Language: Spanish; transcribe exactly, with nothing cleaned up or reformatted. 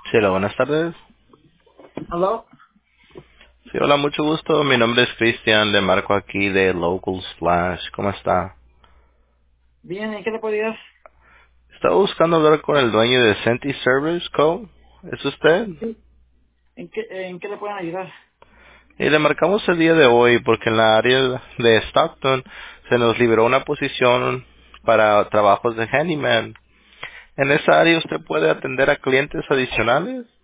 Sí, hola, buenas tardes. ¿Aló? Sí, hola, mucho gusto. Mi nombre es Cristian, le marco aquí de Local Splash. ¿Cómo está? Bien, ¿en qué le puedo ayudar? Estaba buscando hablar con el dueño de Senti Service Co. ¿Es usted? Sí. ¿En qué, ¿En qué le pueden ayudar? Y le marcamos el día de hoy porque en la área de Stockton se nos liberó una posición para trabajos de handyman. En esa área usted puede atender a clientes adicionales.